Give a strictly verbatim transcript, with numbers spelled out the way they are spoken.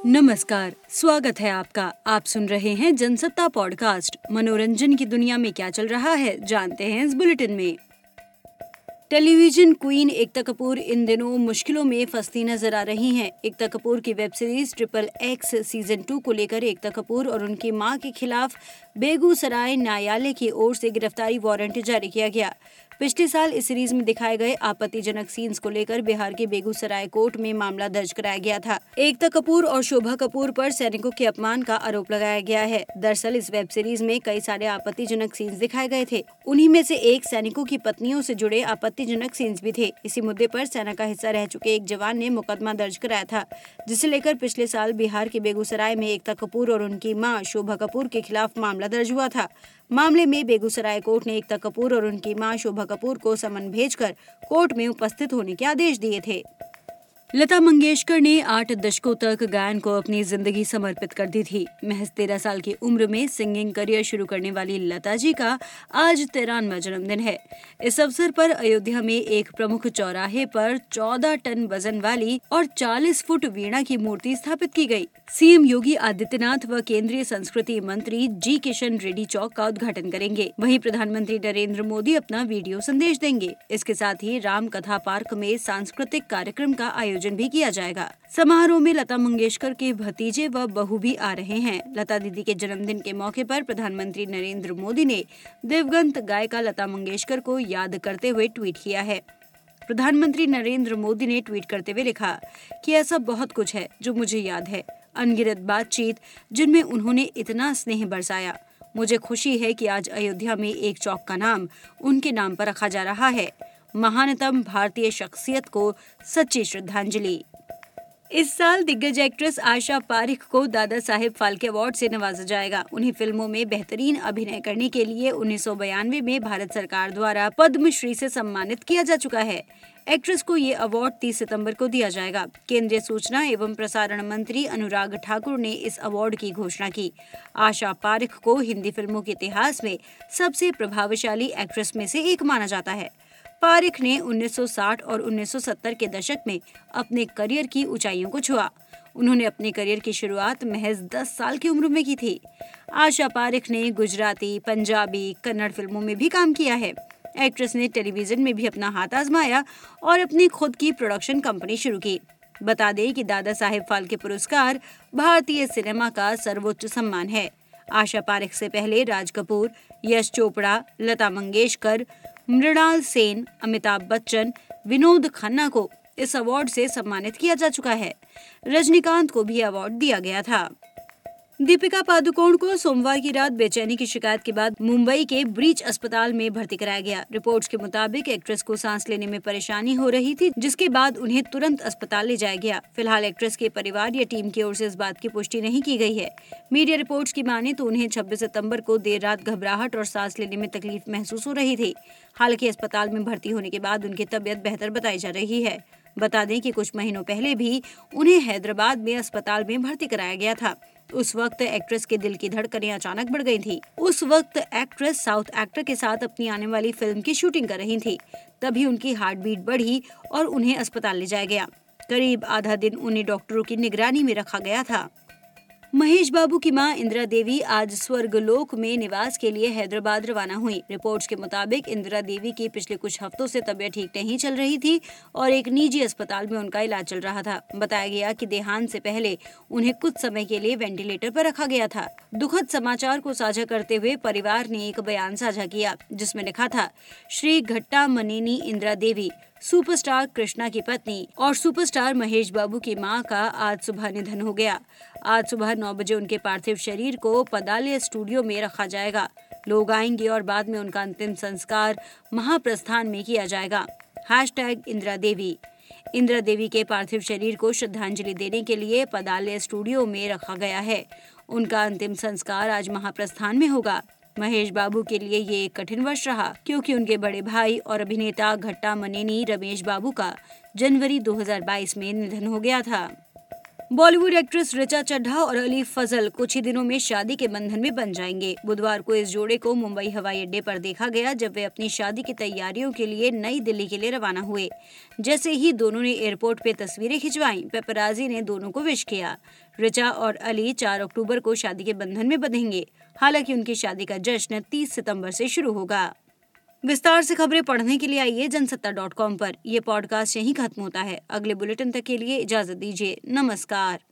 नमस्कार, स्वागत है आपका। आप सुन रहे हैं जनसत्ता पॉडकास्ट। मनोरंजन की दुनिया में क्या चल रहा है, जानते हैं इस बुलेटिन में। टेलीविजन क्वीन एकता कपूर इन दिनों मुश्किलों में फंसती नजर आ रही हैं। एकता कपूर की web series triple X season two को लेकर एकता कपूर और उनकी मां के खिलाफ बेगूसराय न्यायालय की ओर से गिरफ्तारी वारंट जारी किया गया। पिछले साल इस सीरीज में दिखाए गए आपत्तिजनक सीन्स को लेकर बिहार के बेगूसराय कोर्ट में मामला दर्ज कराया गया था। एकता कपूर और शोभा कपूर पर सैनिकों के अपमान का आरोप लगाया गया है। दरअसल इस वेब सीरीज में कई सारे आपत्तिजनक सीन्स दिखाए गए थे। उन्हीं में से एक सैनिकों की पत्नियों से जुड़े आपत्तिजनक सीन्स भी थे। इसी मुद्दे पर सेना का हिस्सा रह चुके एक जवान ने मुकदमा दर्ज कराया था, जिसे लेकर पिछले साल बिहार के बेगूसराय में एकता कपूर और उनकी मां शोभा कपूर के खिलाफ मामला दर्ज हुआ था। मामले में बेगूसराय कोर्ट ने एकता कपूर और उनकी मां शोभा कपूर को समन भेजकर कोर्ट में उपस्थित होने के आदेश दिए थे। लता मंगेशकर ने आठ दशकों तक गायन को अपनी जिंदगी समर्पित कर दी थी। महज तेरह साल की उम्र में सिंगिंग करियर शुरू करने वाली लता जी का आज तिरानवा जन्मदिन है। इस अवसर पर अयोध्या में एक प्रमुख चौराहे पर चौदह टन वजन वाली और चालीस फुट वीणा की मूर्ति स्थापित की गई। सीएम योगी आदित्यनाथ व केंद्रीय संस्कृति मंत्री जी किशन रेड्डी चौक का उद्घाटन करेंगे। वहीं प्रधानमंत्री नरेंद्र मोदी अपना वीडियो संदेश देंगे। इसके साथ ही राम कथा पार्क में सांस्कृतिक कार्यक्रम का आयोजन भी किया जाएगा। समारोह में लता मंगेशकर के भतीजे व बहू भी आ रहे हैं। लता दीदी के जन्मदिन के मौके पर प्रधानमंत्री नरेंद्र मोदी ने दिवंगत गायिका लता मंगेशकर को याद करते हुए ट्वीट किया है। प्रधानमंत्री नरेंद्र मोदी ने ट्वीट करते हुए लिखा कि ऐसा बहुत कुछ है जो मुझे याद है, अनगिनत बातचीत जिनमें उन्होंने इतना स्नेह बरसाया। मुझे खुशी है कि आज अयोध्या में एक चौक का नाम उनके नाम पर रखा जा रहा है। महानतम भारतीय शख्सियत को सच्ची श्रद्धांजलि। इस साल दिग्गज एक्ट्रेस आशा पारेख को दादा साहेब फाल्के अवार्ड से नवाजा जाएगा। उन्हें फिल्मों में बेहतरीन अभिनय करने के लिए उन्नीस सौ बयानवे में भारत सरकार द्वारा पद्मश्री से सम्मानित किया जा चुका है। एक्ट्रेस को ये अवार्ड तीस सितंबर को दिया जाएगा। केंद्रीय सूचना एवं प्रसारण मंत्री अनुराग ठाकुर ने इस अवार्ड की घोषणा की। आशा पारेख को हिंदी फिल्मों के इतिहास में सबसे प्रभावशाली एक्ट्रेस में से एक माना जाता है। पारेख ने उन्नीस सौ साठ और उन्नीस सौ सत्तर के दशक में अपने करियर की ऊंचाइयों को छुआ। उन्होंने अपने करियर की शुरुआत महज दस साल की उम्र में की थी। आशा पारेख ने गुजराती, पंजाबी, कन्नड़ फिल्मों में भी काम किया है। एक्ट्रेस ने टेलीविजन में भी अपना हाथ आजमाया और अपनी खुद की प्रोडक्शन कंपनी शुरू की। बता दें कि दादा साहेब फाल्के पुरस्कार भारतीय सिनेमा का सर्वोच्च सम्मान है। आशा पारेख से पहले राज कपूर, यश चोपड़ा, लता मंगेशकर, मृणाल सेन, अमिताभ बच्चन, विनोद खन्ना को इस अवार्ड से सम्मानित किया जा चुका है। रजनीकांत को भी अवार्ड दिया गया था। दीपिका पादुकोण को सोमवार की रात बेचैनी की शिकायत के बाद मुंबई के ब्रीच अस्पताल में भर्ती कराया गया। रिपोर्ट्स के मुताबिक एक्ट्रेस को सांस लेने में परेशानी हो रही थी, जिसके बाद उन्हें तुरंत अस्पताल ले जाया गया। फिलहाल एक्ट्रेस के परिवार या टीम की ओर से इस बात की पुष्टि नहीं की गई है। मीडिया रिपोर्ट्स की माने तो उन्हें छब्बीस सितम्बर को देर रात घबराहट और सांस लेने में तकलीफ महसूस हो रही थी। हालांकि अस्पताल में भर्ती होने के बाद उनकी तबीयत बेहतर बताई जा रही है। बता दें कि कुछ महीनों पहले भी उन्हें हैदराबाद में अस्पताल में भर्ती कराया गया था। उस वक्त एक्ट्रेस के दिल की धड़कनें अचानक बढ़ गई थी। उस वक्त एक्ट्रेस साउथ एक्टर के साथ अपनी आने वाली फिल्म की शूटिंग कर रही थी। तभी उनकी हार्ट बीट बढ़ी और उन्हें अस्पताल ले जाया गया। करीब आधा दिन उन्हें डॉक्टरों की निगरानी में रखा गया था। महेश बाबू की मां इंदिरा देवी आज स्वर्गलोक में निवास के लिए हैदराबाद रवाना हुई। रिपोर्ट्स के मुताबिक इंदिरा देवी की पिछले कुछ हफ्तों से तबीयत ठीक नहीं चल रही थी और एक निजी अस्पताल में उनका इलाज चल रहा था। बताया गया कि देहांत से पहले उन्हें कुछ समय के लिए वेंटिलेटर पर रखा गया था। दुखद समाचार को साझा करते हुए परिवार ने एक बयान साझा किया, जिसमें लिखा था, श्री घट्टा मनेनी इंदिरा देवी सुपरस्टार कृष्णा की पत्नी और सुपरस्टार महेश बाबू की मां का आज सुबह निधन हो गया। आज सुबह नौ बजे उनके पार्थिव शरीर को पदालिया स्टूडियो में रखा जाएगा। लोग आएंगे और बाद में उनका अंतिम संस्कार महाप्रस्थान में किया जाएगा। हैशटैग इंदिरा देवी। इंदिरा देवी के पार्थिव शरीर को श्रद्धांजलि देने के लिए पदालिया स्टूडियो में रखा गया है। उनका अंतिम संस्कार आज महाप्रस्थान में होगा। महेश बाबू के लिए ये एक कठिन वर्ष रहा, क्योंकि उनके बड़े भाई और अभिनेता घट्टा मनेनी रमेश बाबू का जनवरी दो हज़ार बाईस में निधन हो गया था। बॉलीवुड एक्ट्रेस ऋचा चड्ढा और अली फजल कुछ ही दिनों में शादी के बंधन में बन जाएंगे। बुधवार को इस जोड़े को मुंबई हवाई अड्डे पर देखा गया जब वे अपनी शादी की तैयारियों के लिए नई दिल्ली के लिए रवाना हुए। जैसे ही दोनों ने एयरपोर्ट पे तस्वीरें खिंचवाईं, पेपराजी ने दोनों को विश किया। ऋचा और अली चार अक्टूबर को शादी के बंधन में बंधेंगे। हालांकि उनकी शादी का जश्न तीस सितंबर से शुरू होगा। विस्तार से खबरें पढ़ने के लिए आइए जनसत्ता डॉट कॉम पर। यह पॉडकास्ट यहीं खत्म होता है। अगले बुलेटिन तक के लिए इजाजत दीजिए। नमस्कार।